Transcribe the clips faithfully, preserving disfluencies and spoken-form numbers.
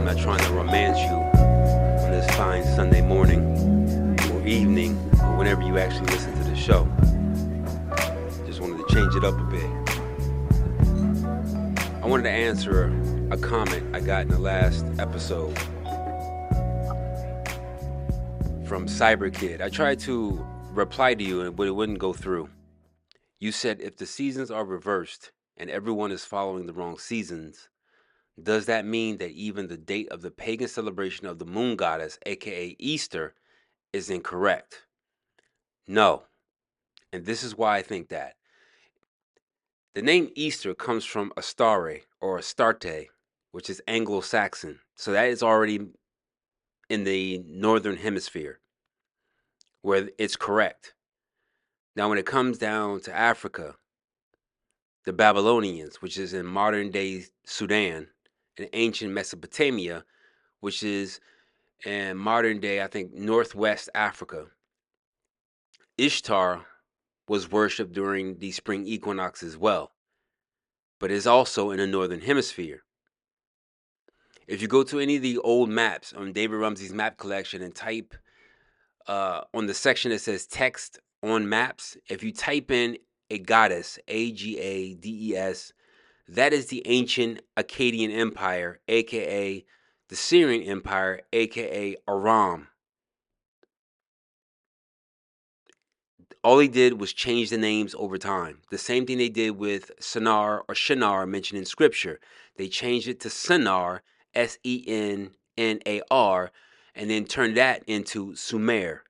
not trying to romance you on this fine Sunday morning or evening or whenever you actually listen to the show. Just wanted to change it up a bit. I wanted to answer a comment I got in the last episode from CyberKid. I tried to reply to you, but it wouldn't go through. You said if the seasons are reversed and everyone is following the wrong seasons, does that mean that even the date of the pagan celebration of the moon goddess, aka Easter, is incorrect? No. And this is why I think that. The name Easter comes from Astare or Astarte, which is Anglo-Saxon. So that is already in the northern hemisphere, where it's correct. Now, when it comes down to Africa, the Babylonians, which is in modern-day Sudan, and ancient Mesopotamia, which is in modern-day, I think, northwest Africa, Ishtar was worshipped during the spring equinox as well, but is also in the northern hemisphere. If you go to any of the old maps on David Rumsey's map collection and type uh, on the section that says text on maps, if you type in a goddess, A G A D E S, that is the ancient Akkadian Empire, aka the Syrian Empire, aka Aram. All they did was change the names over time. The same thing they did with Sennar or Shinar mentioned in scripture. They changed it to Sennar, S E N N A R, and then turned that into Sumer.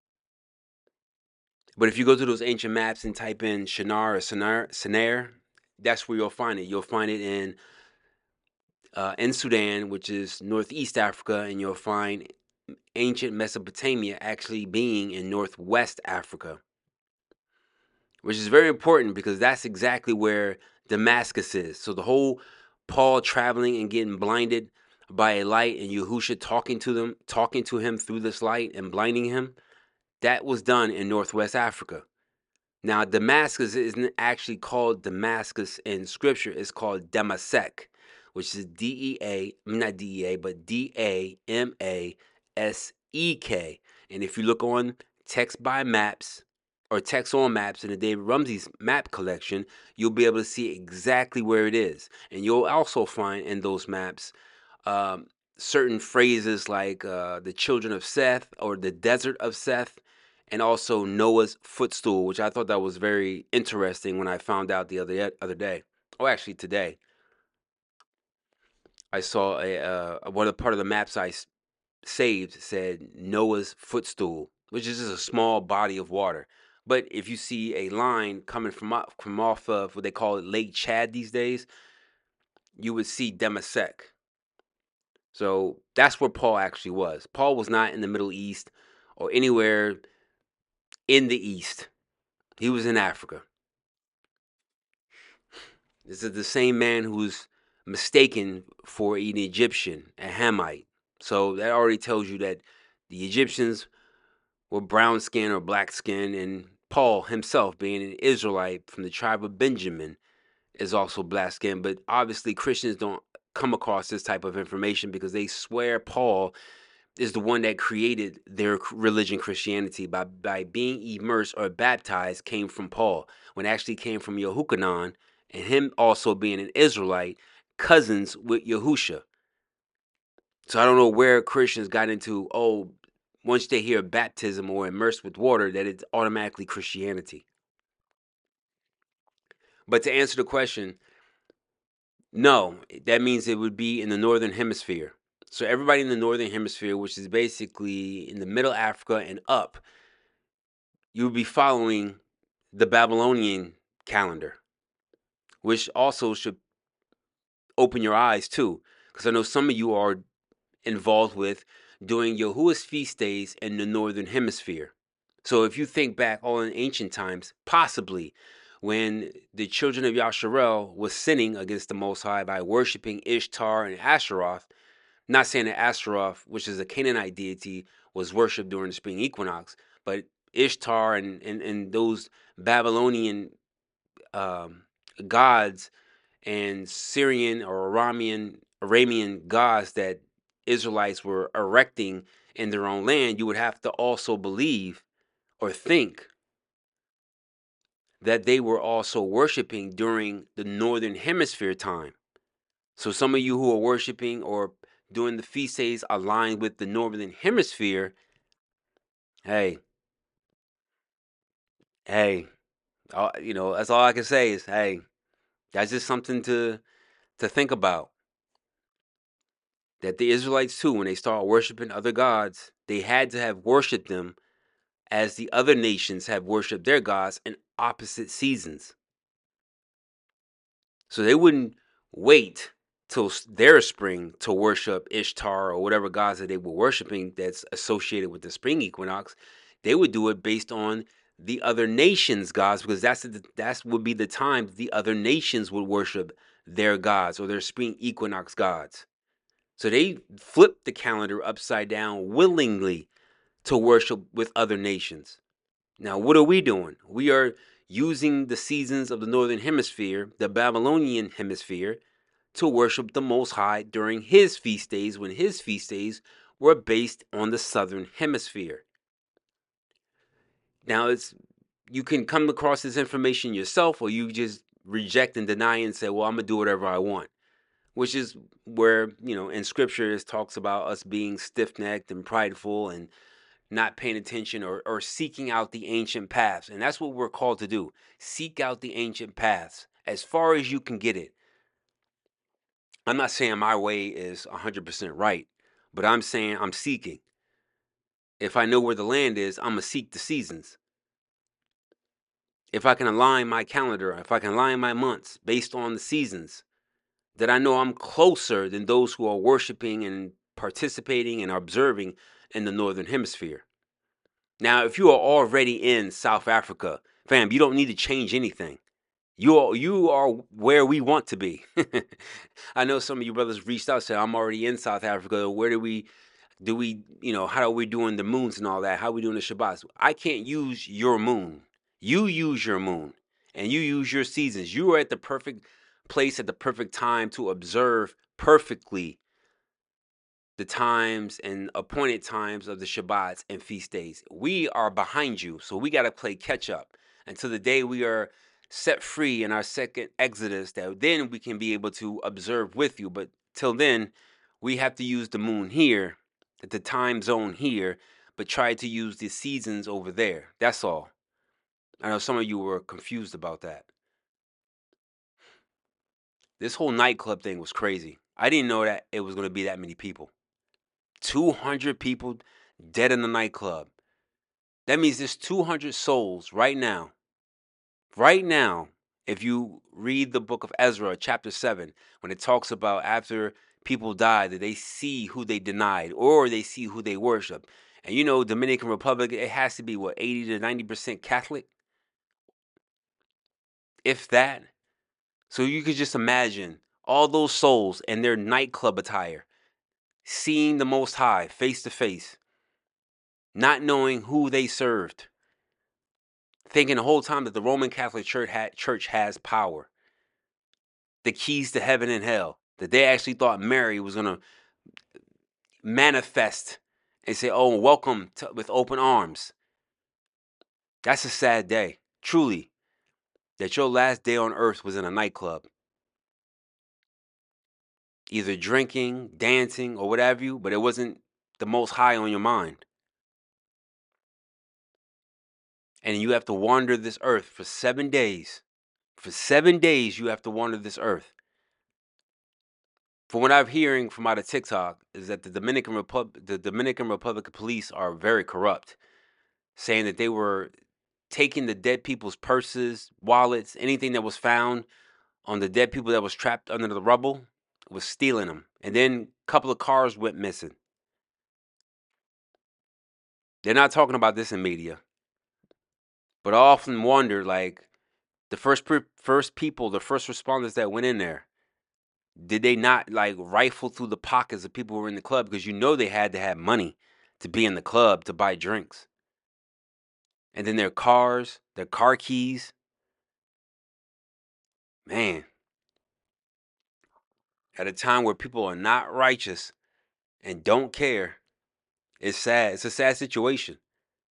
But if you go to those ancient maps and type in Shinar or Sennar, Sennar, that's where you'll find it. You'll find it in uh, in Sudan, which is northeast Africa, and you'll find ancient Mesopotamia actually being in northwest Africa, which is very important because that's exactly where Damascus is. So the whole Paul traveling and getting blinded by a light and Yahusha talking to them, talking to him through this light and blinding him, that was done in northwest Africa. Now, Damascus isn't actually called Damascus in scripture. It's called Damasek, which is D E A, not D E A, but D A M A S E K. And if you look on text by maps or text on maps in the David Rumsey's map collection, you'll be able to see exactly where it is. And you'll also find in those maps um, certain phrases like uh, the children of Seth or the desert of Seth, and also Noah's footstool, which I thought that was very interesting when I found out the other other day. Oh, actually today, I saw a uh, one of the part of the maps I saved said Noah's footstool, which is just a small body of water. But if you see a line coming from off, from off of what they call it Lake Chad these days, you would see Damasek. So that's where Paul actually was. Paul was not in the Middle East or anywhere in the East. He was in Africa. This is the same man who's mistaken for an Egyptian, a Hamite. So that already tells you that the Egyptians were brown skin or black skin, and Paul himself, being an Israelite from the tribe of Benjamin, is also black skin. But obviously Christians don't come across this type of information because they swear Paul is the one that created their religion, Christianity, by, by being immersed or baptized came from Paul, when it actually came from Yehukanan, and him also being an Israelite, cousins with Yahusha. So I don't know where Christians got into, oh, once they hear baptism or immersed with water, that it's automatically Christianity. But to answer the question, no, that means it would be in the northern hemisphere. So everybody in the northern hemisphere, which is basically in the middle Africa and up, you would be following the Babylonian calendar, which also should open your eyes too, because I know some of you are involved with doing Yahuwah's feast days in the northern hemisphere. So if you think back all in ancient times, possibly when the children of Yasharel was sinning against the Most High by worshiping Ishtar and Asheroth, not saying that Asheroth, which is a Canaanite deity, was worshipped during the spring equinox, but Ishtar and, and, and those Babylonian um, gods and Syrian or Aramean, Aramean gods that Israelites were erecting in their own land, you would have to also believe or think that they were also worshiping during the Northern Hemisphere time. So some of you who are worshiping or doing the feast days aligned with the Northern Hemisphere, hey, hey, uh, you know, that's all I can say is, hey, that's just something to to think about. That the Israelites too, when they start worshiping other gods, they had to have worshipped them as the other nations have worshipped their gods in opposite seasons. So they wouldn't wait till their spring to worship Ishtar or whatever gods that they were worshiping that's associated with the spring equinox. They would do it based on the other nations' gods, because that's the, that's would be the time the other nations would worship their gods or their spring equinox gods. So they flipped the calendar upside down willingly to worship with other nations. Now, what are we doing? We are using the seasons of the Northern Hemisphere, the Babylonian hemisphere, to worship the Most High during his feast days, when his feast days were based on the Southern Hemisphere. Now, it's you can come across this information yourself, or you just reject and deny and say, well, I'm going to do whatever I want, which is where, you know, in Scripture, it talks about us being stiff-necked and prideful and not paying attention or, or seeking out the ancient paths. And that's what we're called to do. Seek out the ancient paths as far as you can get it. I'm not saying my way is one hundred percent right, but I'm saying I'm seeking. If I know where the land is, I'm going to seek the seasons. If I can align my calendar, if I can align my months based on the seasons, that I know I'm closer than those who are worshiping and participating and observing in the Northern Hemisphere. Now, if you are already in South Africa, fam, you don't need to change anything. You are, you are where we want to be. I know some of you brothers reached out and said, I'm already in South Africa. Where do we, do we, you know, how are we doing the moons and all that? How are we doing the Shabbats? I can't use your moon. You use your moon and you use your seasons. You are at the perfect place at the perfect time to observe perfectly the times and appointed times of the Shabbats and feast days. We are behind you, so we got to play catch up until the day we are set free in our second Exodus, that then we can be able to observe with you. But till then, we have to use the moon here, the time zone here, but try to use the seasons over there. That's all. I know some of you were confused about that. This whole nightclub thing was crazy. I didn't know that it was going to be that many people. two hundred people dead in the nightclub. That means there's two hundred souls right now. Right now, if you read the book of Ezra, chapter seven, when it talks about after people die, that they see who they denied or they see who they worship. And you know, Dominican Republic, it has to be, what, eighty to ninety percent Catholic? If that. So you could just imagine all those souls in their nightclub attire, seeing the Most High face to face, not knowing who they served, thinking the whole time that the Roman Catholic Church, had, church has power, the keys to heaven and hell, that they actually thought Mary was going to manifest and say, oh, welcome to, with open arms. That's a sad day, truly, that your last day on earth was in a nightclub, either drinking, dancing, or whatever you, but it wasn't the Most High on your mind. And you have to wander this earth for seven days. For seven days, you have to wander this earth. From what I'm hearing from out of TikTok is that the Dominican Republic, the Dominican Republic police are very corrupt, saying that they were taking the dead people's purses, wallets, anything that was found on the dead people that was trapped under the rubble, was stealing them. And then a couple of cars went missing. They're not talking about this in media, but I often wonder, like, the first pre- first people, the first responders that went in there, did they not like rifle through the pockets of people who were in the club? Because you know they had to have money to be in the club to buy drinks. And then their cars, their car keys. Man, at a time where people are not righteous, and don't care. It's sad. It's a sad situation.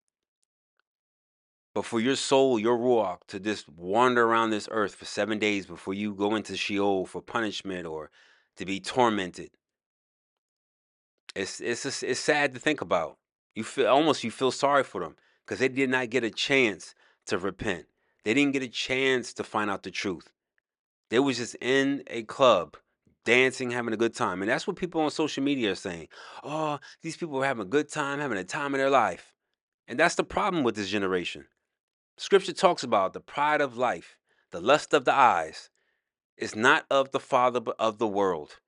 But for your soul, your ruach, to just wander around this earth for seven days before you go into Sheol for punishment or to be tormented, it's it's just, it's sad to think about. You feel almost you feel sorry for them because they did not get a chance to repent. They didn't get a chance to find out the truth. They was just in a club, dancing, having a good time. And that's what people on social media are saying. Oh, these people are having a good time, having a time of their life. And that's the problem with this generation. Scripture talks about the pride of life, the lust of the eyes. It's not of the Father, but of the world.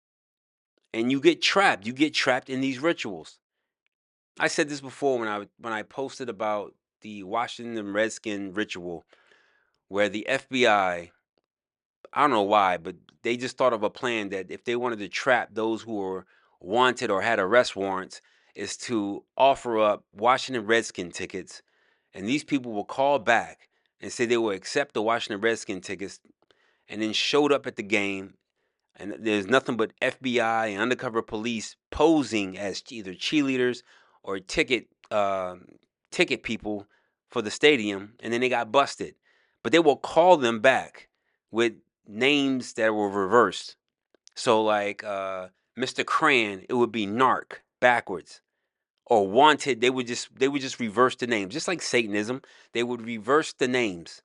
And you get trapped. You get trapped in these rituals. I said this before when I when I posted about the Washington Redskin ritual, where the F B I, I don't know why, but they just thought of a plan that if they wanted to trap those who were wanted or had arrest warrants, is to offer up Washington Redskin tickets, and these people will call back and say they will accept the Washington Redskin tickets, and then showed up at the game, and there's nothing but F B I and undercover police posing as either cheerleaders or ticket uh, ticket people for the stadium, and then they got busted. But they will call them back with names that were reversed. So like uh, Mister Cran, it would be Narc backwards. Or Wanted, they would just they would just reverse the names, just like Satanism. They would reverse the names.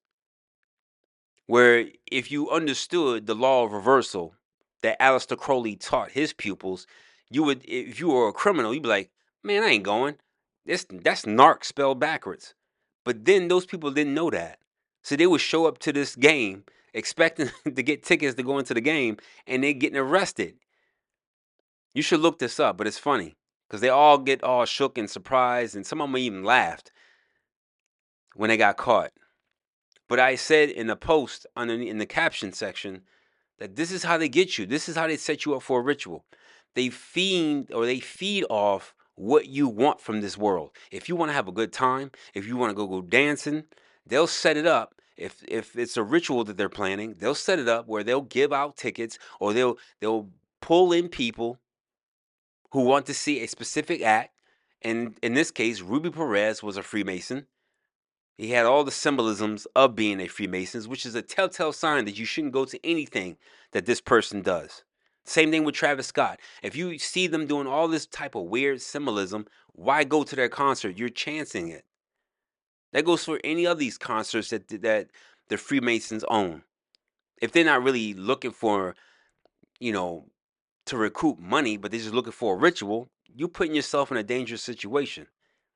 Where if you understood the law of reversal that Aleister Crowley taught his pupils, you would, if you were a criminal, you'd be like, man, I ain't going. This that's narc spelled backwards. But then those people didn't know that. So they would show up to this game expecting to get tickets to go into the game, and they're getting arrested. You should look this up, but it's funny because they all get all shook and surprised, and some of them even laughed when they got caught. But I said in the post underneath in the caption section that this is how they get you. This is how they set you up for a ritual. They feed or they feed off what you want from this world. If you want to have a good time, if you want to go go dancing, they'll set it up. If if it's a ritual that they're planning, they'll set it up where they'll give out tickets or they'll they'll pull in people who want to see a specific act. And in this case, Ruby Perez was a Freemason. He had all the symbolisms of being a Freemason, which is a telltale sign that you shouldn't go to anything that this person does. Same thing with Travis Scott. If you see them doing all this type of weird symbolism, why go to their concert? You're chancing it. That goes for any of these concerts that that the Freemasons own. If they're not really looking for, you know, to recoup money, but they're just looking for a ritual, you're putting yourself in a dangerous situation.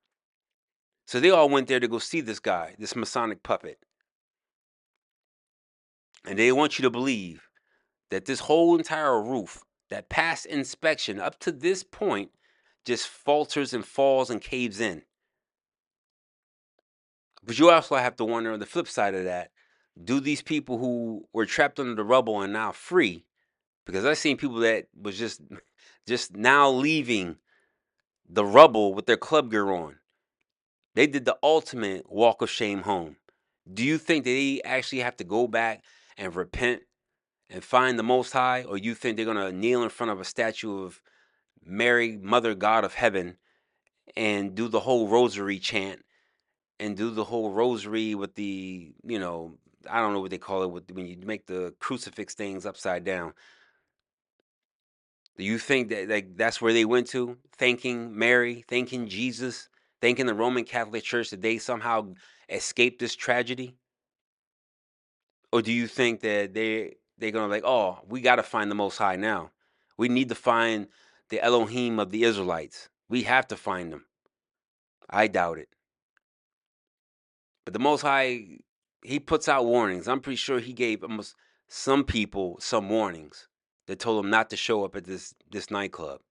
So they all went there to go see this guy, this Masonic puppet. And they want you to believe that this whole entire roof, that past inspection up to this point, just falters and falls and caves in. But you also have to wonder on the flip side of that, do these people who were trapped under the rubble and now free, because I've seen people that was just just now leaving the rubble with their club gear on. They did the ultimate walk of shame home. Do you think that they actually have to go back and repent and find the Most High, or you think they're gonna kneel in front of a statue of Mary, Mother God of Heaven, and do the whole rosary chant and do the whole rosary with the, you know, I don't know what they call it with when you make the crucifix things upside down. Do you think that like that's where they went to, thanking Mary, thanking Jesus, thanking the Roman Catholic Church that they somehow escaped this tragedy? Or do you think that they they're gonna like, oh, we gotta find the Most High now. We need to find the Elohim of the Israelites. We have to find them. I doubt it. But the Most High, he puts out warnings. I'm pretty sure he gave almost some people some warnings that told them not to show up at this this nightclub.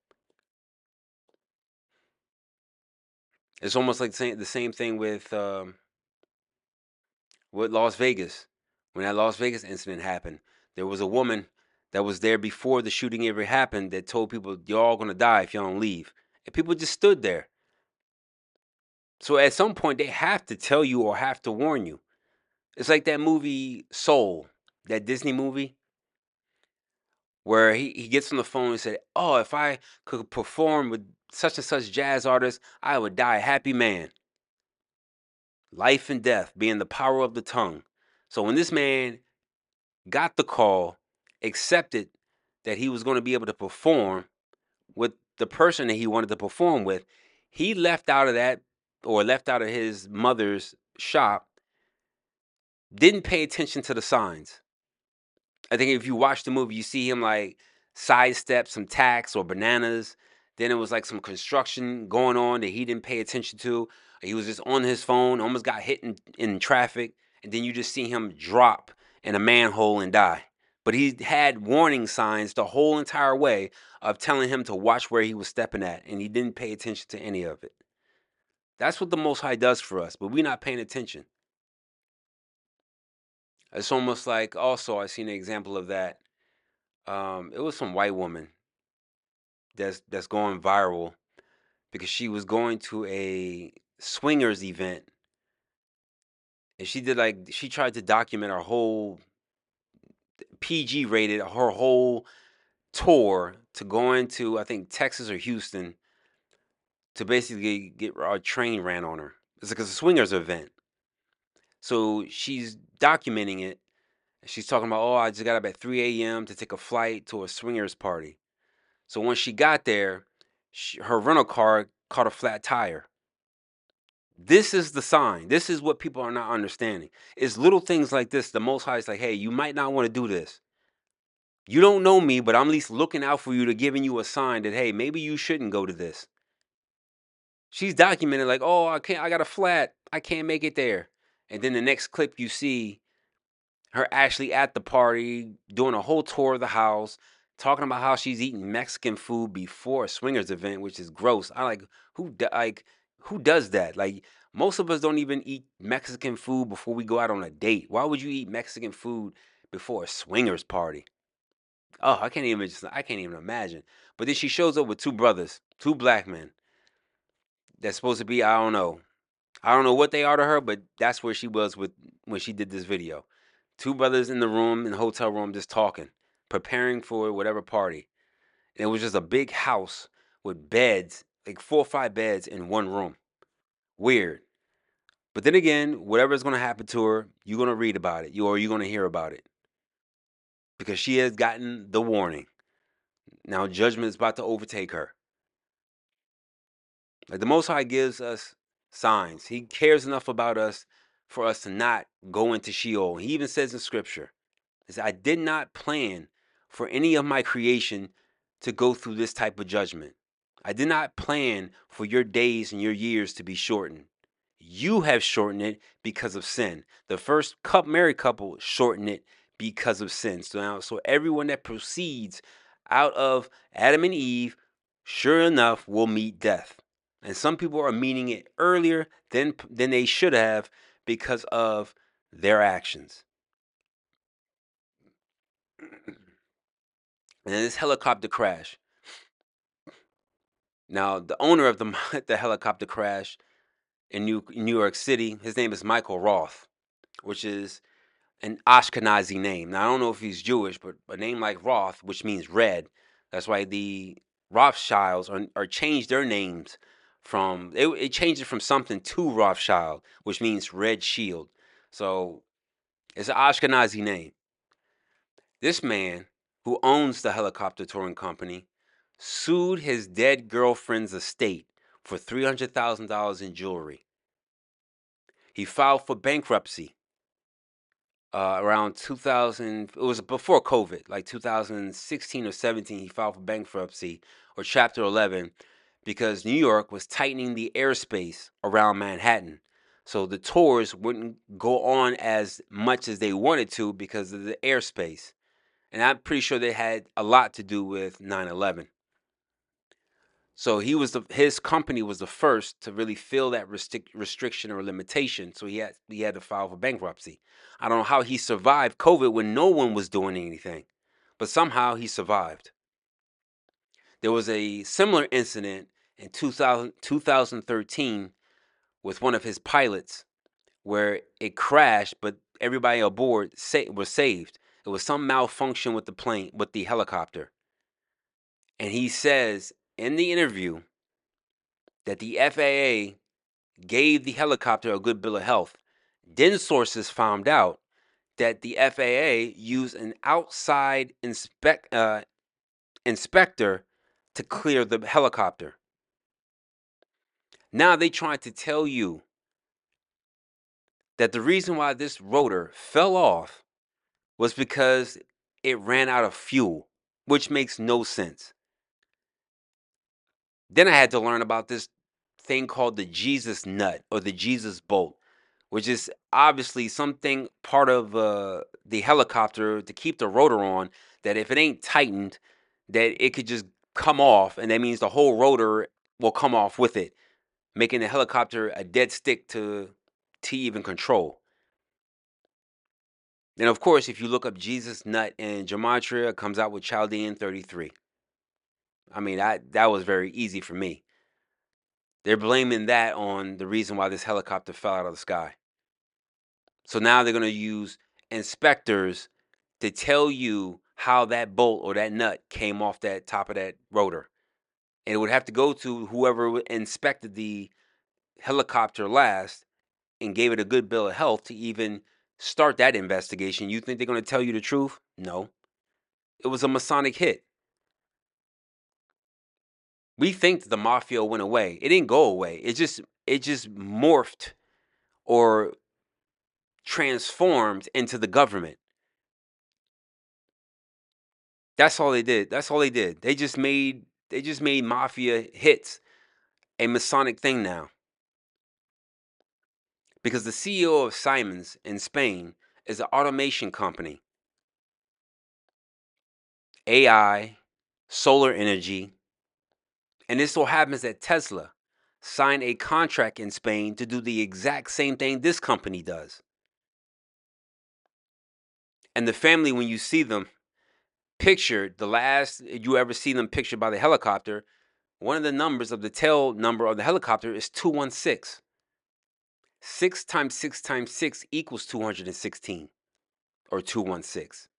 It's almost like saying the same thing with um, with Las Vegas. When that Las Vegas incident happened, there was a woman that was there before the shooting ever happened that told people, you're all going to die if y'all don't leave. And people just stood there. So at some point, they have to tell you or have to warn you. It's like that movie Soul, that Disney movie, where he, he gets on the phone and said, oh, if I could perform with such and such jazz artist, I would die a happy man. Life and death being the power of the tongue. So when this man got the call, accepted that he was going to be able to perform with the person that he wanted to perform with, he left out of that, or left out of his mother's shop, didn't pay attention to the signs. I think if you watch the movie, you see him like sidestep some tacks or bananas. Then it was like some construction going on that he didn't pay attention to. He was just on his phone, almost got hit in, in traffic. And then you just see him drop in a manhole and die. But he had warning signs the whole entire way of telling him to watch where he was stepping at. And he didn't pay attention to any of it. That's what the Most High does for us, but we're not paying attention. It's almost like, also, I seen an example of that. Um, it was some white woman that's that's going viral because she was going to a swingers event, and she did like she tried to document her whole P G rated her whole tour to go into, I think, Texas or Houston, to basically get a train ran on her. It's like a swingers event. So she's documenting it. She's talking about, oh, I just got up at three a.m. to take a flight to a swingers party. So when she got there, she, her rental car caught a flat tire. This is the sign. This is what people are not understanding. It's little things like this. The Most High is like, hey, you might not want to do this. You don't know me, but I'm at least looking out for you, to giving you a sign that, hey, maybe you shouldn't go to this. She's documented like, oh, I can't, I got a flat. I can't make it there. And then the next clip you see her actually at the party, doing a whole tour of the house, talking about how she's eating Mexican food before a swingers event, which is gross. I like who like who does that? Like, most of us don't even eat Mexican food before we go out on a date. Why would you eat Mexican food before a swingers party? Oh, I can't even just I can't even imagine. But then she shows up with two brothers, two black men. That's supposed to be, I don't know. I don't know what they are to her, but that's where she was with when she did this video. Two brothers in the room, in the hotel room, just talking, preparing for whatever party. And it was just a big house with beds, like four or five beds in one room. Weird. But then again, whatever is going to happen to her, you're going to read about it, you or you're going to hear about it, because she has gotten the warning. Now judgment is about to overtake her. Like, the Most High gives us signs. He cares enough about us for us to not go into Sheol. He even says in Scripture, he said, I did not plan for any of my creation to go through this type of judgment. I did not plan for your days and your years to be shortened. You have shortened it because of sin. The first married couple shortened it because of sin. So now, so everyone that proceeds out of Adam and Eve, sure enough, will meet death. And some people are meeting it earlier than than they should have because of their actions. And then this helicopter crash. Now, the owner of the the helicopter crash in New New York City, his name is Michael Roth, which is an Ashkenazi name. Now, I don't know if he's Jewish, but a name like Roth, which means red, that's why the Rothschilds are, are changed their names from, it, it changed it from something to Rothschild, which means red shield. So it's an Ashkenazi name. This man, who owns the helicopter touring company, sued his dead girlfriend's estate for three hundred thousand dollars in jewelry. He filed for bankruptcy uh, around two thousand. It was before COVID, like two thousand sixteen or seventeen. He filed for bankruptcy, or Chapter eleven, because New York was tightening the airspace around Manhattan. So the tours wouldn't go on as much as they wanted to because of the airspace. And I'm pretty sure they had a lot to do with nine eleven. So he was the, his company was the first to really feel that restric- restriction or limitation. So he had he had to file for bankruptcy. I don't know how he survived COVID when no one was doing anything, but somehow he survived. There was a similar incident in two thousand, two thousand thirteen with one of his pilots where it crashed, but everybody aboard sa- was saved. It was some malfunction with the plane, with the helicopter. And he says in the interview that the F A A gave the helicopter a good bill of health. Then sources found out that the F A A used an outside inspect, uh, inspector to clear the helicopter. Now they trying to tell you that the reason why this rotor fell off was because it ran out of fuel, which makes no sense. Then I had to learn about this thing called the Jesus nut or the Jesus bolt, which is obviously something part of uh, the helicopter to keep the rotor on, that if it ain't tightened, that it could just come off, and that means the whole rotor will come off with it, making the helicopter a dead stick to, to even control. And of course, if you look up Jesus nut in gematria, it comes out with Chaldean thirty-three. I mean, that, that was very easy for me. They're blaming that on the reason why this helicopter fell out of the sky. So now they're going to use inspectors to tell you how that bolt or that nut came off that top of that rotor. And it would have to go to whoever inspected the helicopter last and gave it a good bill of health to even start that investigation. You think they're going to tell you the truth? No. It was a Masonic hit. We think the mafia went away. It didn't go away. It just it just morphed or transformed into the government. That's all they did. That's all they did. They just made they just made mafia hits a Masonic thing now. Because the C E O of Siemens in Spain is an automation company. A I, solar energy, and it so happens that Tesla signed a contract in Spain to do the exact same thing this company does. And the family, when you see them pictured, the last you ever see them pictured by the helicopter, one of the numbers of the tail number of the helicopter is two one six. six times six times six equals two hundred sixteen, or two one six.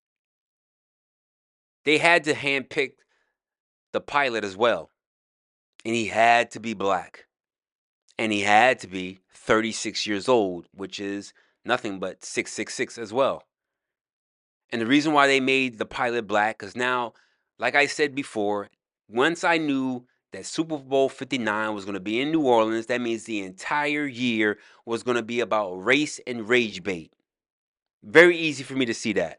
They had to handpick the pilot as well. And he had to be black. And he had to be thirty-six years old, which is nothing but six six six as well. And the reason why they made the pilot black, because now, like I said before, once I knew that Super Bowl fifty-nine was going to be in New Orleans, that means the entire year was going to be about race and rage bait. Very easy for me to see that.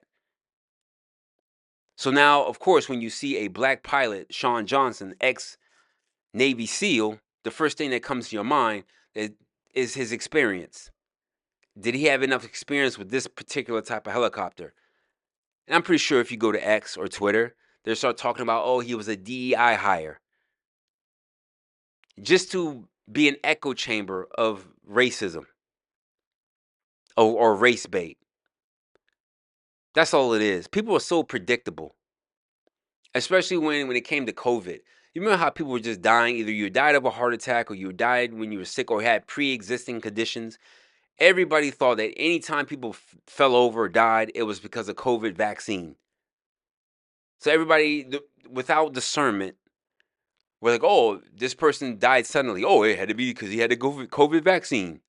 So now, of course, when you see a black pilot, Sean Johnson, ex-Navy SEAL, the first thing that comes to your mind is, is his experience. Did he have enough experience with this particular type of helicopter? And I'm pretty sure if you go to X or Twitter, they start talking about, oh, he was a D E I hire. Just to be an echo chamber of racism or, or race bait. That's all it is. People are so predictable. Especially when, when it came to COVID. You remember how people were just dying? Either you died of a heart attack or you died when you were sick or had pre-existing conditions. Everybody thought that anytime people f- fell over or died, it was because of COVID vaccine. So everybody, th- without discernment, were like, oh, this person died suddenly. Oh, it had to be because he had the COVID vaccine.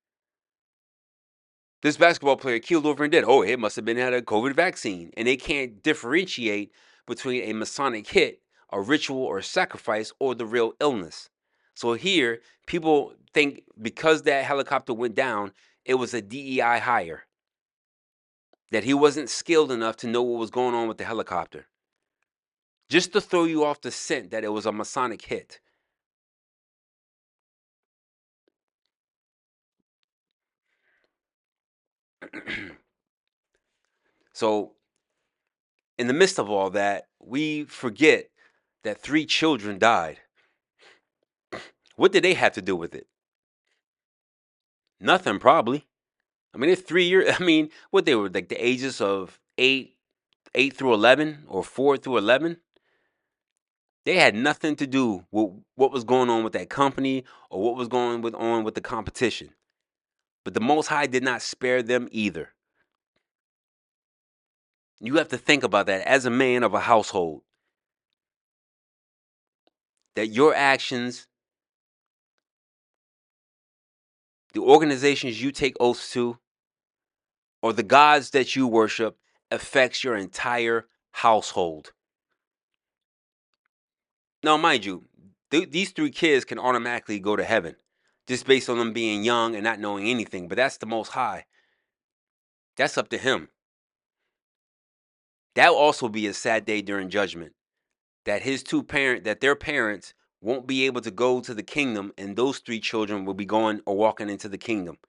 This basketball player keeled over and dead. Oh, it must have been had a COVID vaccine. And they can't differentiate between a Masonic hit, a ritual or sacrifice, or the real illness. So here, people think because that helicopter went down, it was a D E I hire. That he wasn't skilled enough to know what was going on with the helicopter. Just to throw you off the scent that it was a Masonic hit. So, in the midst of all that, we forget that three children died. What did they have to do with it? Nothing, probably. I mean, it's three years. I mean, what they were like the ages of eight, eight through eleven, or four through eleven. They had nothing to do with what was going on with that company or what was going with, on with the competition. But the Most High did not spare them either. You have to think about that as a man of a household, that your actions, the organizations you take oaths to, or the gods that you worship affects your entire household. Now, mind you, th- these three kids can automatically go to heaven just based on them being young and not knowing anything, but that's the Most High. That's up to him. That will also be a sad day during judgment, that his two parent, that their parents won't be able to go to the kingdom, and those three children will be going or walking into the kingdom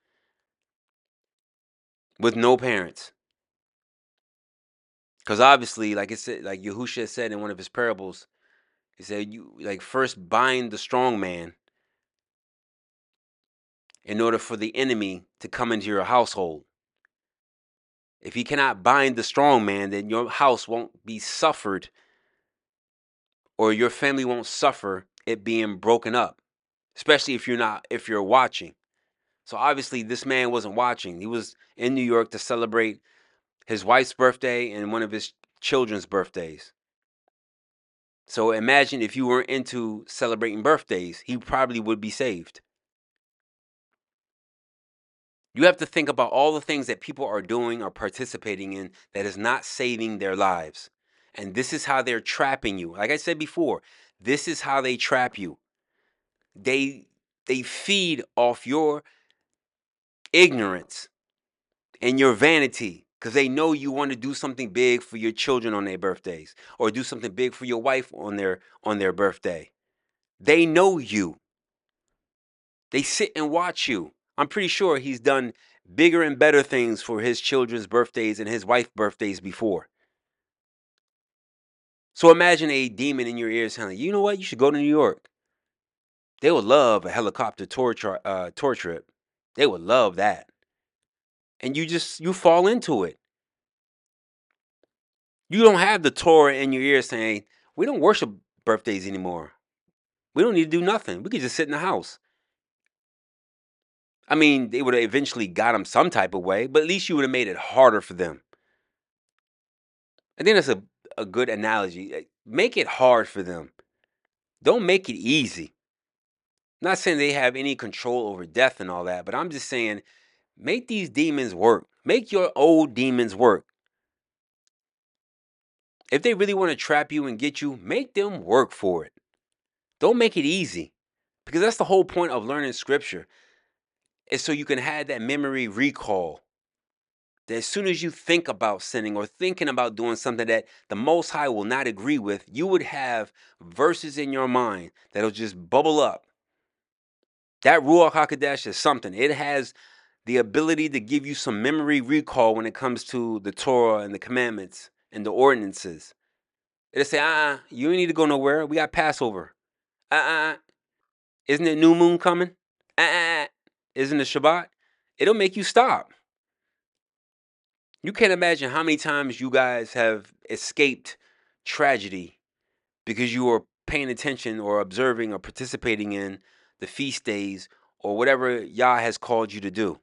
with no parents. Because obviously, like it said, like Yahushua said in one of his parables, he said, "You like first bind the strong man in order for the enemy to come into your household. If he cannot bind the strong man, then your house won't be suffered, or your family won't suffer it being broken up. Especially if you're not, if you're watching." So obviously, this man wasn't watching. He was in New York to celebrate his wife's birthday and one of his children's birthdays. So imagine if you weren't into celebrating birthdays, he probably would be saved. You have to think about all the things that people are doing or participating in that is not saving their lives. And this is how they're trapping you. Like I said before, this is how they trap you. They they feed off your ignorance and your vanity, because they know you want to do something big for your children on their birthdays, or do something big for your wife on their on their birthday. They know you. They sit and watch you. I'm pretty sure he's done bigger and better things for his children's birthdays and his wife's birthdays before. So imagine a demon in your ear saying, "You know what? You should go to New York." They would love a helicopter tour, tra- uh, tour trip. They would love that. And you just, you fall into it. You don't have the Torah in your ear saying, "We don't worship birthdays anymore. We don't need to do nothing. We could just sit in the house." I mean, they would have eventually got them some type of way, but at least you would have made it harder for them. I think that's a, a good analogy. Make it hard for them. Don't make it easy. Not saying they have any control over death and all that, but I'm just saying make these demons work. Make your old demons work. If they really want to trap you and get you, make them work for it. Don't make it easy. Because that's the whole point of learning scripture. Is so you can have that memory recall. That as soon as you think about sinning or thinking about doing something that the Most High will not agree with, you would have verses in your mind that'll just bubble up. That Ruach HaKodesh is something. It has the ability to give you some memory recall when it comes to the Torah and the commandments and the ordinances. It'll say, uh-uh, you don't need to go nowhere. We got Passover. Uh-uh, isn't it new moon coming? Uh-uh, isn't it Shabbat? It'll make you stop. You can't imagine how many times you guys have escaped tragedy because you were paying attention or observing or participating in the feast days or whatever Yah has called you to do.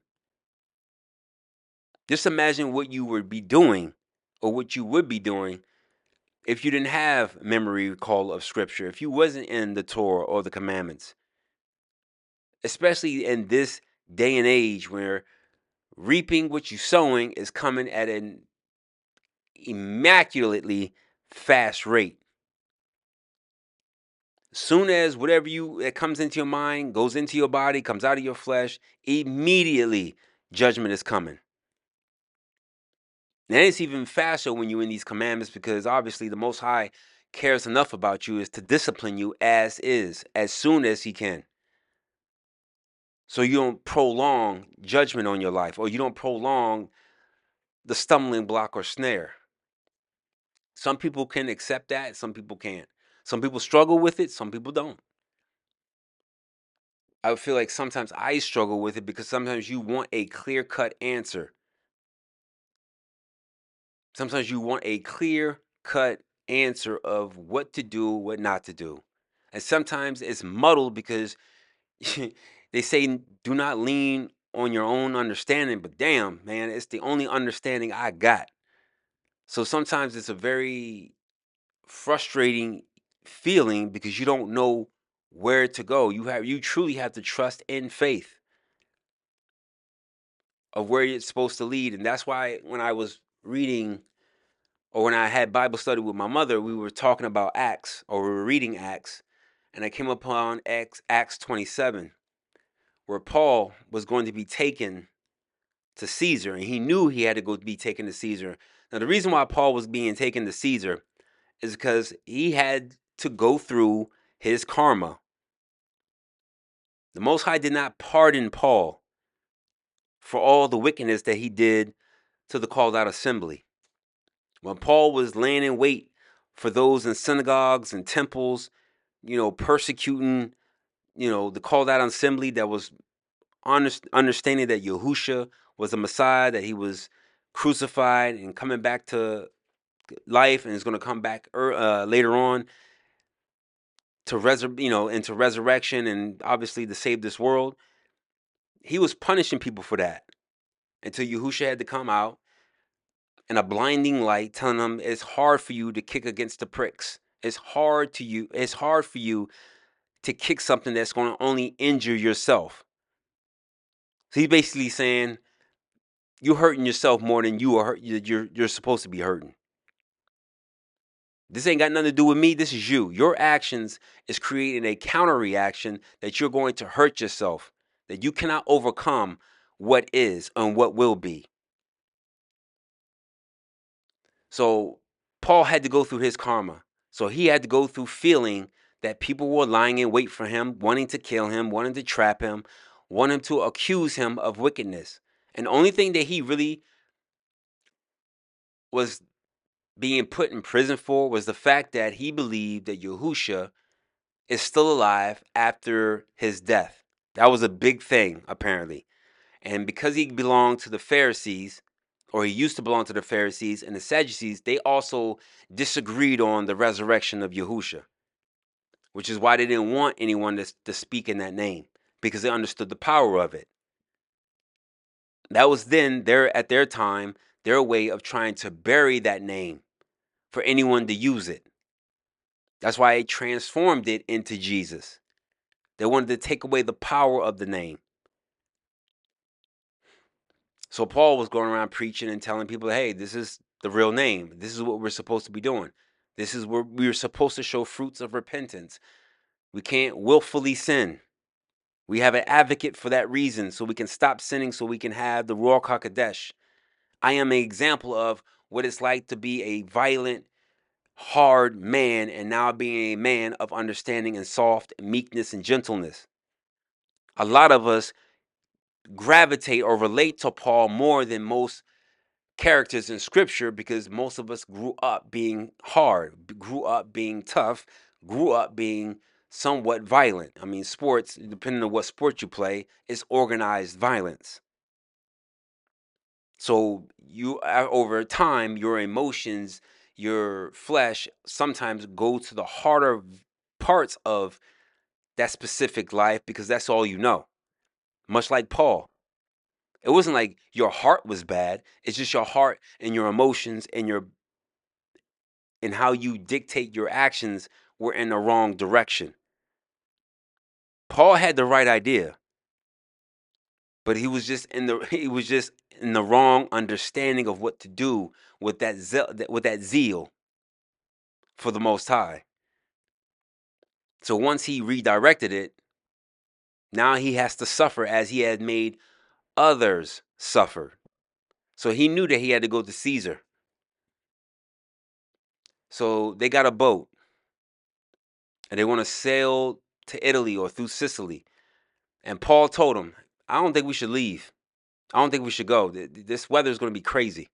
Just imagine what you would be doing or what you would be doing if you didn't have memory recall of scripture, if you wasn't in the Torah or the commandments. Especially in this day and age where reaping what you're sowing is coming at an immaculately fast rate. Soon as whatever you that comes into your mind goes into your body, comes out of your flesh, immediately judgment is coming. And it's even faster when you're in these commandments, because obviously the Most High cares enough about you is to discipline you as is, as soon as he can. So you don't prolong judgment on your life, or you don't prolong the stumbling block or snare. Some people can accept that, some people can't. Some people struggle with it, some people don't. I feel like sometimes I struggle with it because sometimes you want a clear-cut answer. Sometimes you want a clear-cut answer of what to do, what not to do. And sometimes it's muddled because they say do not lean on your own understanding, but damn, man, it's the only understanding I got. So sometimes it's a very frustrating feeling because you don't know where to go. You have you truly have to trust in faith of where it's supposed to lead. And that's why when I was reading or when I had Bible study with my mother, we were talking about Acts, or we were reading Acts, and I came upon Acts, Acts twenty-seven, where Paul was going to be taken to Caesar, and he knew he had to go be taken to Caesar. Now, the reason why Paul was being taken to Caesar is because he had to go through his karma. The Most High did not pardon Paul for all the wickedness that he did to the called out assembly. When Paul was laying in wait for those in synagogues and temples, you know, persecuting, you know, the called out assembly that was understanding that Yahusha was a Messiah, that he was crucified and coming back to life and is going to come back uh, later on to resur- you know, into resurrection and obviously to save this world. He was punishing people for that until Yahusha had to come out in a blinding light, telling them it's hard for you to kick against the pricks. It's hard to you. It's hard for you to kick something that's going to only injure yourself. So he's basically saying you're hurting yourself more than you are hurt, you're you're supposed to be hurting. This ain't got nothing to do with me. This is you. Your actions is creating a counter reaction that you're going to hurt yourself, that you cannot overcome what is and what will be. So Paul had to go through his karma. So he had to go through feeling that people were lying in wait for him, wanting to kill him, wanting to trap him, wanting to accuse him of wickedness. And the only thing that he really was being put in prison for was the fact that he believed that Yahusha is still alive after his death. That was a big thing, apparently. And because he belonged to the Pharisees, or he used to belong to the Pharisees and the Sadducees, they also disagreed on the resurrection of Yahusha, which is why they didn't want anyone to, to speak in that name, because they understood the power of it. That was then, their, at their time, their way of trying to bury that name for anyone to use it. That's why they transformed it into Jesus. They wanted to take away the power of the name. So Paul was going around preaching and telling people, hey, this is the real name. This is what we're supposed to be doing. This is where we're supposed to show fruits of repentance. We can't willfully sin. We have an advocate for that reason, so we can stop sinning, so we can have the Ruach HaKodesh. I am an example of what it's like to be a violent, hard man and now being a man of understanding and soft meekness and gentleness. A lot of us gravitate or relate to Paul more than most characters in scripture because most of us grew up being hard, grew up being tough, grew up being somewhat violent. I mean, sports, depending on what sport you play, is organized violence. So you, over time, your emotions, your flesh sometimes go to the harder parts of that specific life because that's all you know. Much like Paul. It wasn't like your heart was bad. It's just your heart and your emotions and your and how you dictate your actions were in the wrong direction. Paul had the right idea, but he was just in the he was just in the wrong understanding of what to do with that zeal, with that zeal for the Most High. So once he redirected it, now he has to suffer as he had made others suffer. So he knew that he had to go to Caesar. So they got a boat and they want to sail to Italy or through Sicily. And Paul told him, I don't think we should leave. I don't think we should go. This weather is going to be crazy.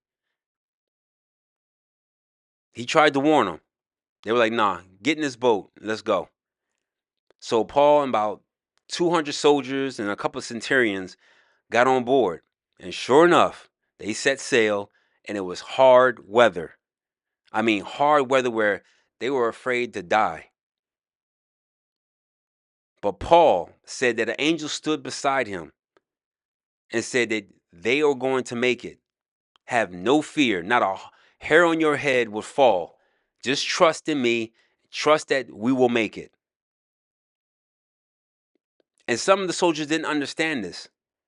He tried to warn them. They were like, nah, get in this boat. Let's go. So Paul and about two hundred soldiers and a couple of centurions got on board. And sure enough, they set sail and it was hard weather. I mean, hard weather where they were afraid to die. But Paul said that an angel stood beside him and said that they are going to make it. Have no fear, not a hair on your head would fall. Just trust in me. Trust that we will make it. And some of the soldiers didn't understand this.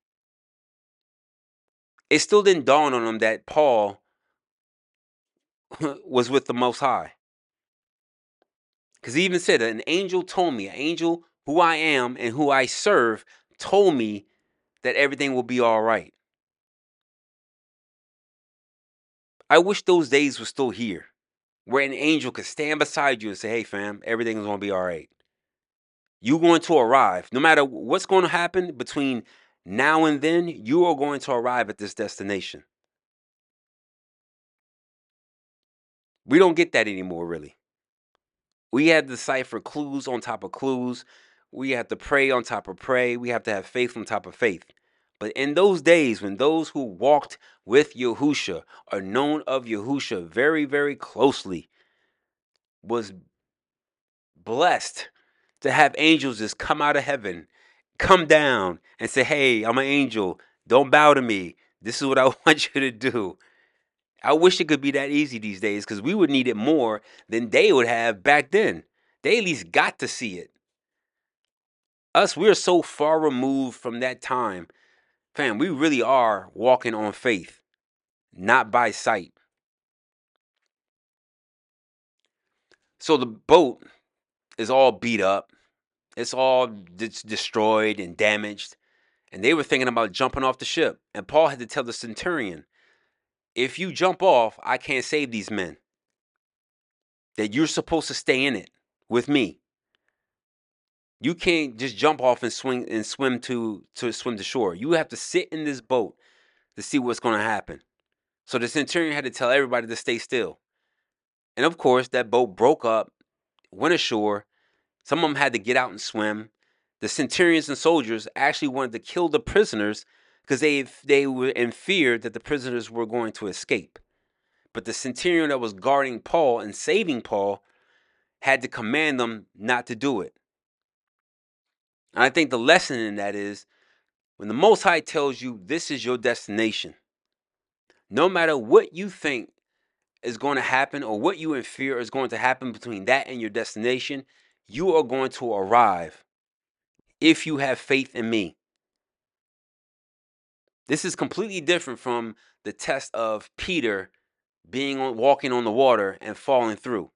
It still didn't dawn on them that Paul was with the Most High. Because he even said, an angel told me, an angel who I am and who I serve told me that everything will be all right. I wish those days were still here, where an angel could stand beside you and say, hey fam, everything's going to be all right. You're going to arrive. No matter what's going to happen between now and then, you are going to arrive at this destination. We don't get that anymore, really. We have to decipher clues on top of clues. We have to pray on top of pray. We have to have faith on top of faith. But in those days, when those who walked with Yahusha are known of Yahusha very, very closely, was blessed to have angels just come out of heaven, come down and say, hey, I'm an angel. Don't bow to me. This is what I want you to do. I wish it could be that easy these days, because we would need it more than they would have back then. They at least got to see it. Us, we're so far removed from that time. Fam, we really are walking on faith, not by sight. So the boat is all beat up. It's all d- destroyed and damaged. And they were thinking about jumping off the ship. And Paul had to tell the centurion, if you jump off, I can't save these men. That you're supposed to stay in it with me. You can't just jump off and swing and swim to to swim to shore. You have to sit in this boat to see what's going to happen. So the centurion had to tell everybody to stay still. And of course, that boat broke up, went ashore. Some of them had to get out and swim. The centurions and soldiers actually wanted to kill the prisoners because they they were in fear that the prisoners were going to escape. But the centurion that was guarding Paul and saving Paul had to command them not to do it. And I think the lesson in that is, when the Most High tells you this is your destination, no matter what you think is going to happen or what you in fear is going to happen between that and your destination, you are going to arrive if you have faith in me. This is completely different from the test of Peter being on, walking on the water and falling through.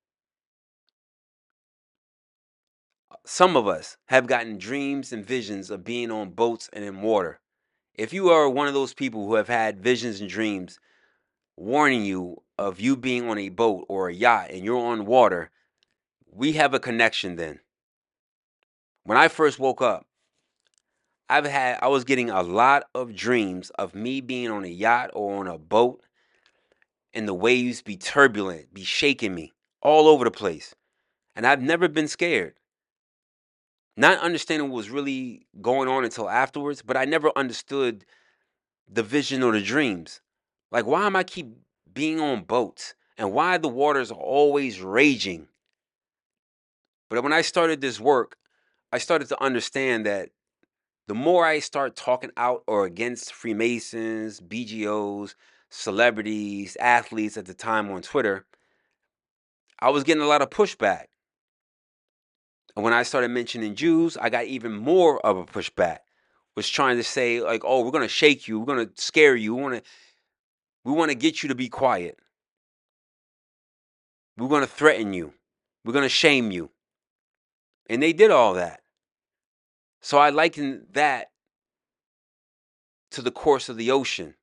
Some of us have gotten dreams and visions of being on boats and in water. If you are one of those people who have had visions and dreams warning you of you being on a boat or a yacht and you're on water, we have a connection then. When I first woke up, I've had I was getting a lot of dreams of me being on a yacht or on a boat and the waves be turbulent, be shaking me all over the place. And I've never been scared. Not understanding what was really going on until afterwards, but I never understood the vision or the dreams. Like, why am I keep being on boats? And why the waters are always raging? But when I started this work, I started to understand that the more I start talking out or against Freemasons, B G Os, celebrities, athletes at the time on Twitter, I was getting a lot of pushback. And when I started mentioning Jews, I got even more of a pushback. Was trying to say, like, oh, we're gonna shake you, we're gonna scare you, we wanna we wanna get you to be quiet. We're gonna threaten you. We're gonna shame you. And they did all that. So I likened that to the course of the ocean.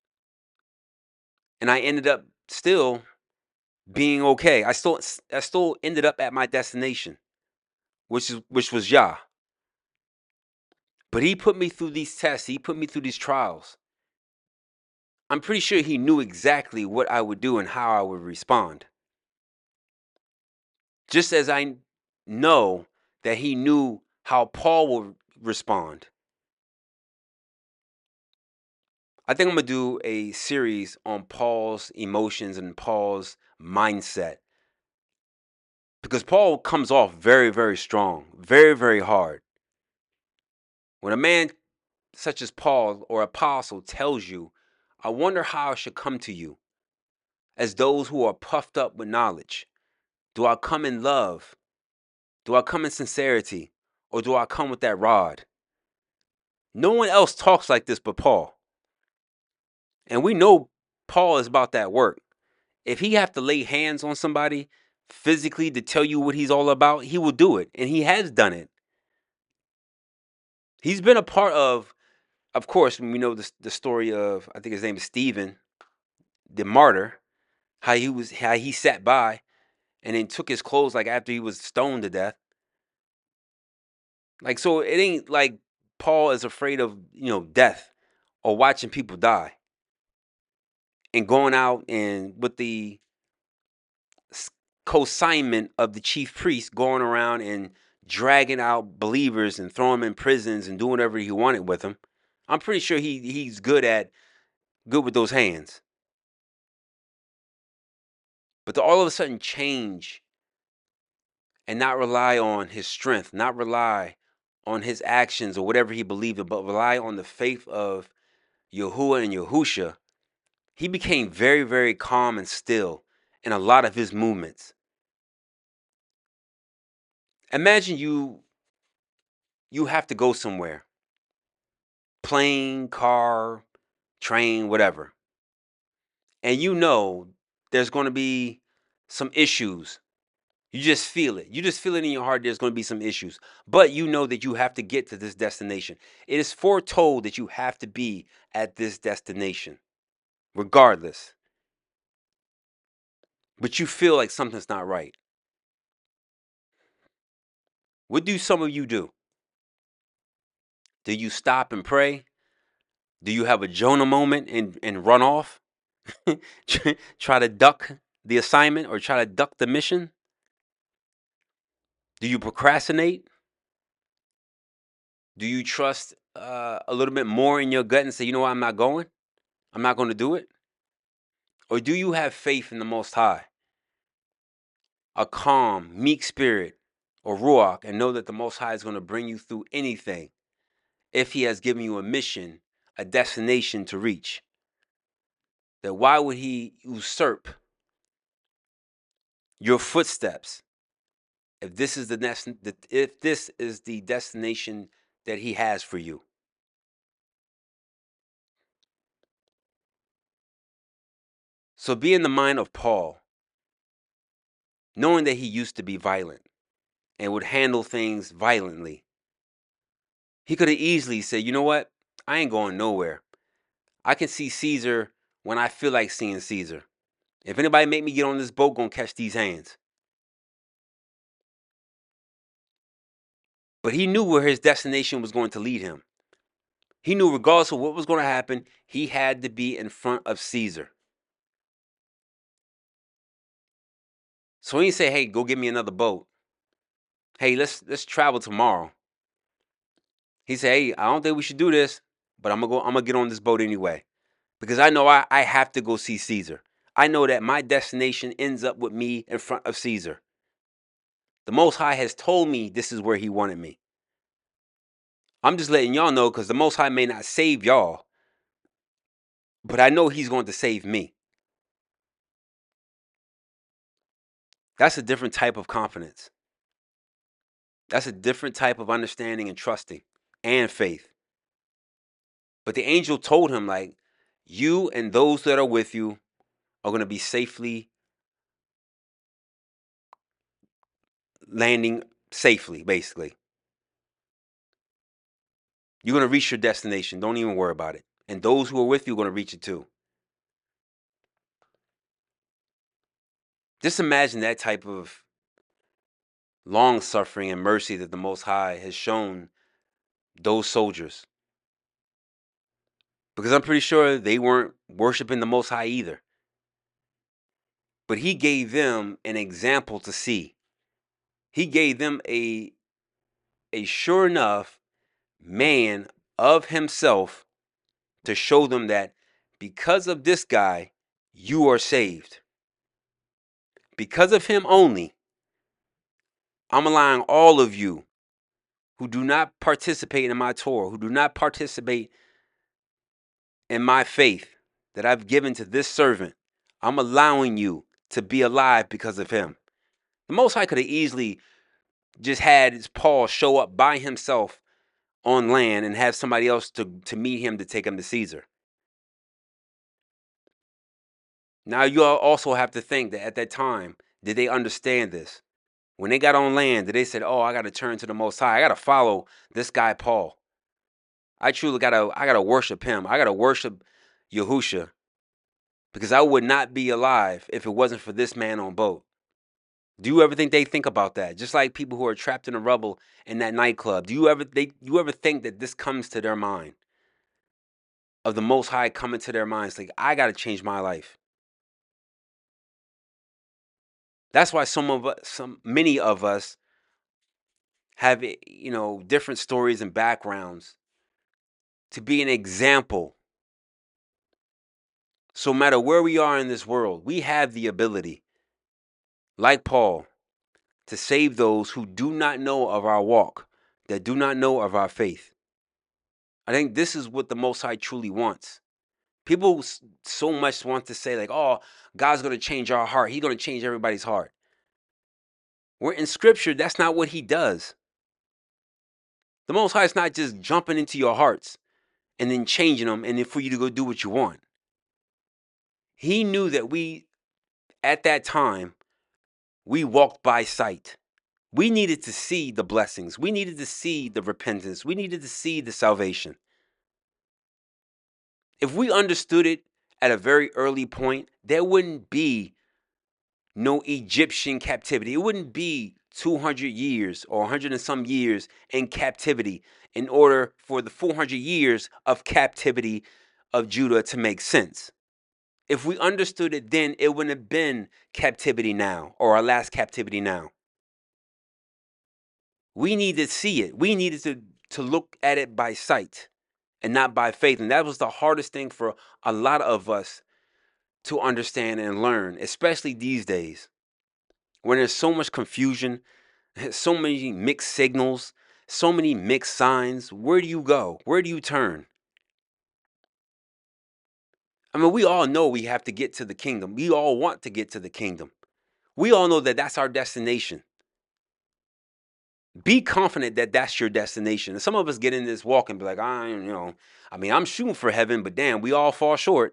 And I ended up still being okay. I still I still ended up at my destination, which is which was Yah. But he put me through these tests. He put me through these trials. I'm pretty sure he knew exactly what I would do and how I would respond. Just as I know that he knew how Paul would respond. I think I'm going to do a series on Paul's emotions and Paul's mindset. Because Paul comes off very, very strong, very, very hard. When a man such as Paul or apostle tells you, I wonder how I should come to you, as those who are puffed up with knowledge? Do I come in love? Do I come in sincerity? Or do I come with that rod? No one else talks like this but Paul. And we know Paul is about that work. If he have to lay hands on somebody physically to tell you what he's all about, he will do it. And he has done it. He's been a part of, of course, we know the, the story of, I think his name is Stephen, the martyr, how he was, how he sat by and then took his clothes like after he was stoned to death. Like, so it ain't like Paul is afraid of, you know, death or watching people die and going out and with the consignment of the chief priest going around and dragging out believers and throwing them in prisons and doing whatever he wanted with them. I'm pretty sure he he's good at good with those hands. But to all of a sudden change and not rely on his strength, not rely on his actions or whatever he believed in, but rely on the faith of Yahuwah and Yahusha, he became very, very calm and still in a lot of his movements. Imagine you you have to go somewhere. Plane, car, train, whatever. And you know there's going to be some issues. You just feel it. You just feel it in your heart there's going to be some issues. But you know that you have to get to this destination. It is foretold that you have to be at this destination, regardless. But you feel like something's not right. What do some of you do? Do you stop and pray? Do you have a Jonah moment and, and run off? Try to duck the assignment or try to duck the mission? Do you procrastinate? Do you trust uh, a little bit more in your gut and say, you know what, I'm not going? I'm not going to do it? Or do you have faith in the Most High? A calm, meek spirit or Ruach, and know that the Most High is going to bring you through anything if He has given you a mission, a destination to reach. That why would He usurp your footsteps if this is the nest, if this is the destination that He has for you? So be in the mind of Paul, knowing that he used to be violent and would handle things violently. He could have easily said, you know what? I ain't going nowhere. I can see Caesar when I feel like seeing Caesar. If anybody make me get on this boat, gonna catch these hands. But he knew where his destination was going to lead him. He knew regardless of what was going to happen, he had to be in front of Caesar. So he didn't say, hey, go get me another boat. Hey, let's let's travel tomorrow. He said, hey, I don't think we should do this, but I'm gonna go, I'm gonna get on this boat anyway. Because I know I, I have to go see Caesar. I know that my destination ends up with me in front of Caesar. The Most High has told me this is where He wanted me. I'm just letting y'all know because the Most High may not save y'all, but I know He's going to save me. That's a different type of confidence. That's a different type of understanding and trusting and faith. But the angel told him, like, you and those that are with you are going to be safely landing safely, basically. You're going to reach your destination. Don't even worry about it. And those who are with you are going to reach it too. Just imagine that type of long suffering and mercy that the Most High has shown those soldiers. Because I'm pretty sure they weren't worshiping the Most High either. But He gave them an example to see. He gave them a, a sure enough man of Himself to show them that because of this guy, you are saved. Because of him only, I'm allowing all of you who do not participate in my Torah, who do not participate in my faith that I've given to this servant, I'm allowing you to be alive because of him. The Most High could have easily just had Paul show up by himself on land and have somebody else to, to meet him to take him to Caesar. Now you also have to think that at that time, did they understand this? When they got on land, did they said, oh, I got to turn to the Most High. I got to follow this guy, Paul. I truly got to, I got to worship him. I got to worship Yahusha, because I would not be alive if it wasn't for this man on boat. Do you ever think they think about that? Just like people who are trapped in the rubble in that nightclub. Do you ever they you ever think that this comes to their mind? Of the Most High coming to their minds, like, I got to change my life. That's why some of us, some many of us have, you know, different stories and backgrounds to be an example. So no matter where we are in this world, we have the ability, like Paul, to save those who do not know of our walk, that do not know of our faith. I think this is what the Most High truly wants. People so much want to say, like, oh, God's going to change our heart. He's going to change everybody's heart. We're in Scripture, that's not what he does. The Most High is not just jumping into your hearts and then changing them and then for you to go do what you want. He knew that we, at that time, we walked by sight. We needed to see the blessings. We needed to see the repentance. We needed to see the salvation. If we understood it at a very early point, there wouldn't be no Egyptian captivity. It wouldn't be two hundred years or one hundred and some years in captivity in order for the four hundred years of captivity of Judah to make sense. If we understood it then, it wouldn't have been captivity now, or our last captivity now. We needed to see it. We needed to, to look at it by sight and not by faith. And that was the hardest thing for a lot of us to understand and learn, especially these days, when there's so much confusion, so many mixed signals, so many mixed signs. Where do you go? Where do you turn? I mean, we all know we have to get to the kingdom. We all want to get to the kingdom. We all know that that's our destination. Be confident that that's your destination. And some of us get in this walk and be like, I, you know, I mean, I'm shooting for heaven, but damn, we all fall short.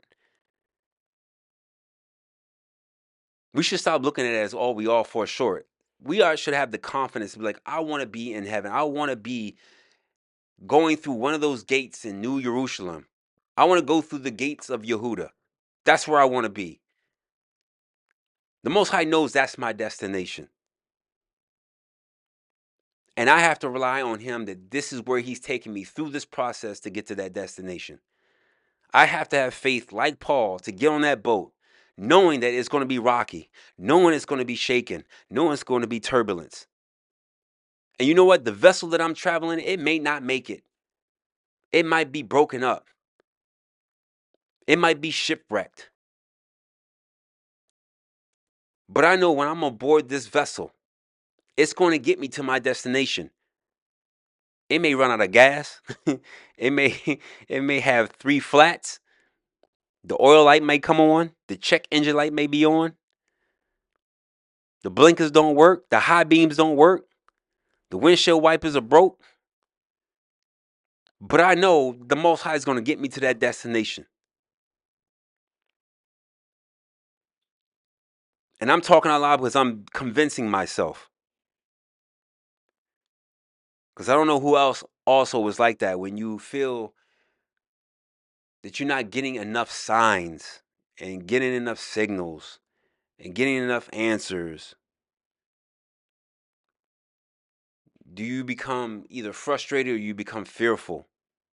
We should stop looking at it as, oh, we all fall short. We are, should have the confidence to be like, I want to be in heaven. I want to be going through one of those gates in New Jerusalem. I want to go through the gates of Yehuda. That's where I want to be. The Most High knows that's my destination. And I have to rely on him that this is where he's taking me through this process to get to that destination. I have to have faith like Paul to get on that boat, knowing that it's going to be rocky, knowing it's going to be shaken, knowing it's going to be turbulence. And you know what? The vessel that I'm traveling, it may not make it. It might be broken up. It might be shipwrecked. But I know when I'm aboard this vessel, it's going to get me to my destination. It may run out of gas. it may it may have three flats. The oil light may come on. The check engine light may be on. The blinkers don't work. The high beams don't work. The windshield wipers are broke. But I know the Most High is going to get me to that destination. And I'm talking out loud because I'm convincing myself. Because I don't know who else also was like that. When you feel that you're not getting enough signs and getting enough signals and getting enough answers, do you become either frustrated or you become fearful?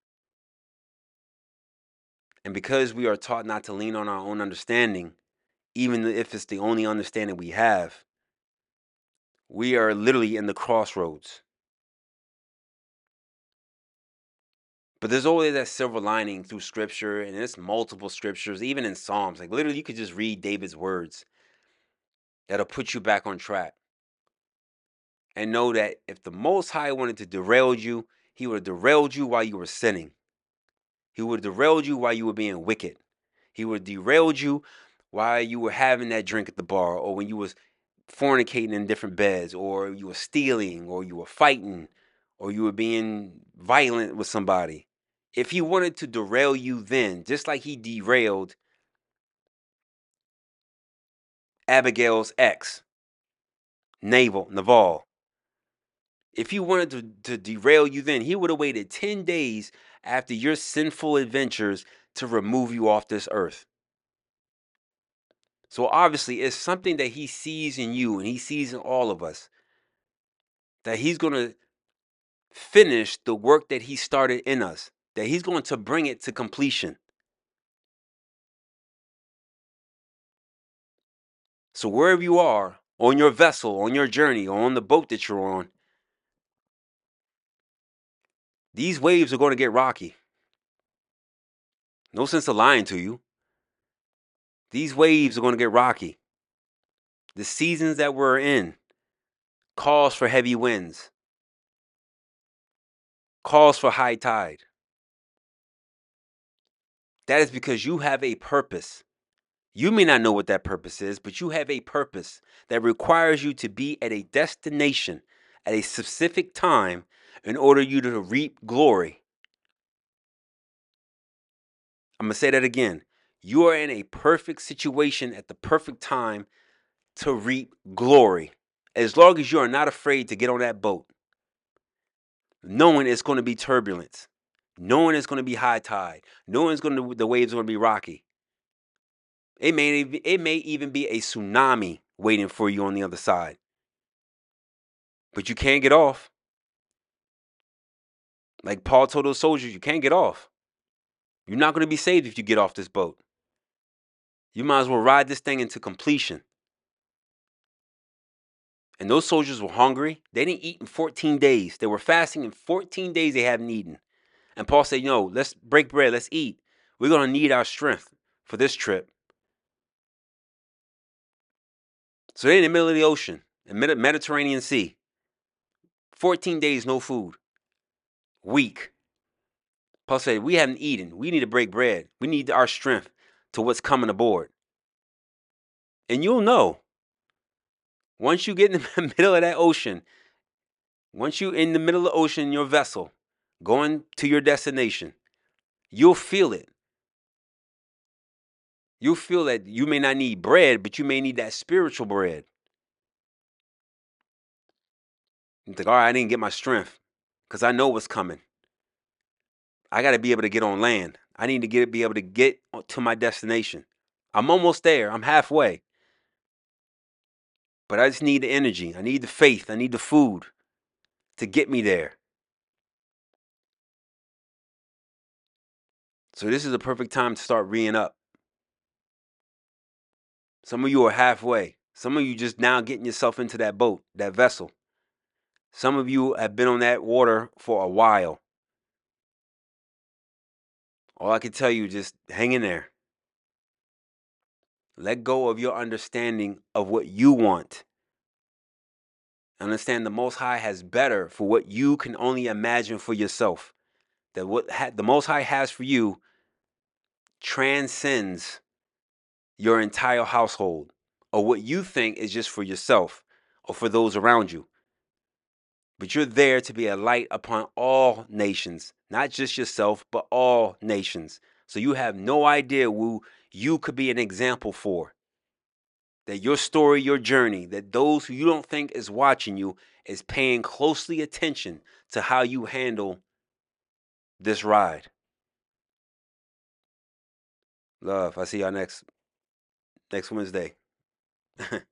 And because we are taught not to lean on our own understanding, even if it's the only understanding we have, we are literally in the crossroads. But there's always that silver lining through scripture, and there's multiple scriptures, even in Psalms. Like literally, you could just read David's words that'll put you back on track. And know that if the Most High wanted to derail you, he would have derailed you while you were sinning. He would have derailed you while you were being wicked. He would have derailed you while you were having that drink at the bar, or when you was fornicating in different beds, or you were stealing, or you were fighting, or you were being violent with somebody. If he wanted to derail you then, just like he derailed Abigail's ex, Naval, Naval, if he wanted to, to derail you then, he would have waited ten days after your sinful adventures to remove you off this earth. So obviously, it's something that he sees in you and he sees in all of us, that he's going to finish the work that he started in us, that he's going to bring it to completion. So wherever you are, on your vessel, on your journey, or on the boat that you're on, these waves are going to get rocky. No sense of lying to you. These waves are going to get rocky. The seasons that we're in calls for heavy winds, calls for high tide. That is because you have a purpose. You may not know what that purpose is, but you have a purpose that requires you to be at a destination at a specific time in order you to reap glory. I'm going to say that again. You are in a perfect situation at the perfect time to reap glory. As long as you are not afraid to get on that boat, knowing it's going to be turbulence, knowing it's going to be high tide, knowing it's going to, the waves are going to be rocky. It may, it may even be a tsunami waiting for you on the other side. But you can't get off. Like Paul told those soldiers, you can't get off. You're not going to be saved if you get off this boat. You might as well ride this thing into completion. And those soldiers were hungry. They didn't eat in fourteen days. They were fasting in fourteen days they haven't eaten. And Paul said, no, let's break bread. Let's eat. We're going to need our strength for this trip. So they're in the middle of the ocean, the Mediterranean Sea. fourteen days, no food. Weak. Paul said, we haven't eaten. We need to break bread. We need our strength to what's coming aboard. And you'll know. Once you get in the middle of that ocean, once you're in the middle of the ocean in your vessel, going to your destination, you'll feel it. You'll feel that you may not need bread, but you may need that spiritual bread. You think, all right, I didn't get my strength because I know what's coming. I got to be able to get on land. I need to get be able to get to my destination. I'm almost there. I'm halfway. But I just need the energy. I need the faith. I need the food to get me there. So this is a perfect time to start reeing up. Some of you are halfway. Some of you just now getting yourself into that boat, that vessel. Some of you have been on that water for a while. All I can tell you, just hang in there. Let go of your understanding of what you want. Understand the Most High has better for what you can only imagine for yourself. That what ha- the Most High has for you transcends your entire household, or what you think is just for yourself or for those around you. But you're there to be a light upon all nations, not just yourself, but all nations. So you have no idea who you could be an example for. That your story, your journey, that those who you don't think is watching you is paying closely attention to how you handle this ride. Love. I see y'all next next Wednesday.